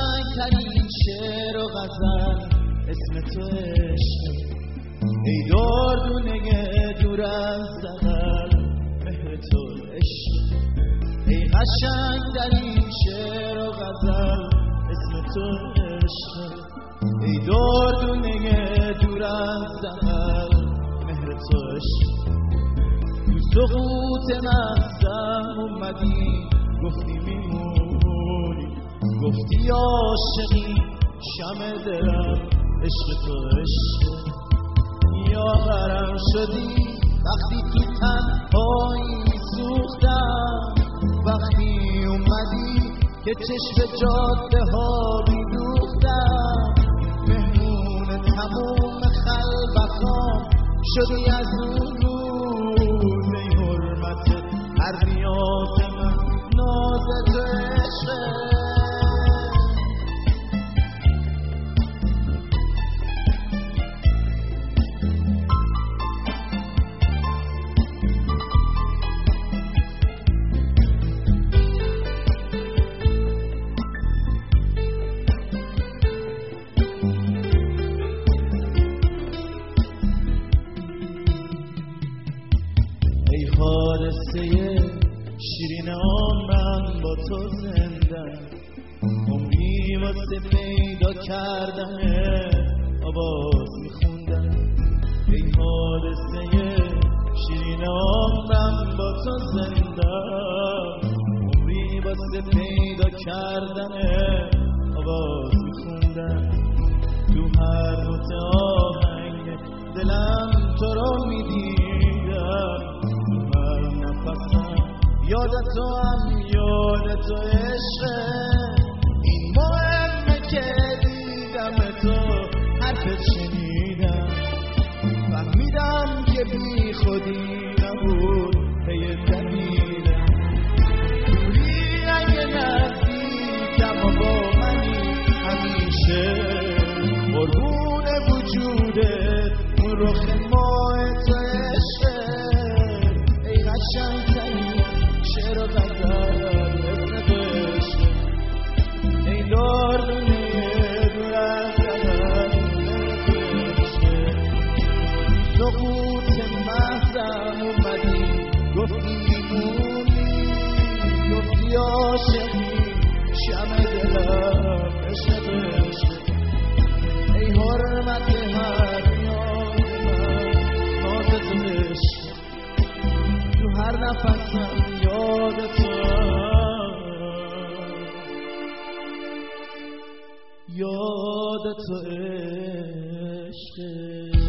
قشنگترین شعر و غزل اسم تو عشق. ای دردونه دور از زغل مهر تو عشق. ای قشنگترین شعر و غزل اسم تو عشق. ای دردونه دور از زغل مهر تو عشق. تو سقوط مغزم اومدی گفتی میمونی، گفتی عاشقی شمع دلم عشق تو عشق. یا غرم شدی وقتی تو تنهایی سوختم، وقتی اومدی که چشم جاده ها بیدوختم. مهمون تموم خلوتام شدی از اون روز. ای حرمت هر نیاز من ناز تو عشق. حادثه شیرین عمرم با تو زنده، عمری واسه پیدا کردن آواز میخوندم. ای حادثه شیرین عمرم با تو زنده، عمری واسه پیدا کردن آواز میخوندم. تو هر نوت آهنگ دلم تو رو میدیدم. یاد تو هم یاد تو عشق. این مهمه که دیدم تو حرفت شنیدم، فهمیدم که بی خودی نبود پی دلیدم. دوری اگه نزدیکم و با منی همیشه، قربون وجودت اون رخ ماه تو عشق. ای قشنگترین شعر و غزل اسم تو عشق. ای دردونه دور از زغل مهر تو عشق. سقوط مغزم اومدی گفتی میمونی، گفتی عاشقی شمع دلم عشق تو عشق. ای حرمت هر نیاز من ناز تو عشق. تو هر نفسم یاد تو، یاد تو عشق.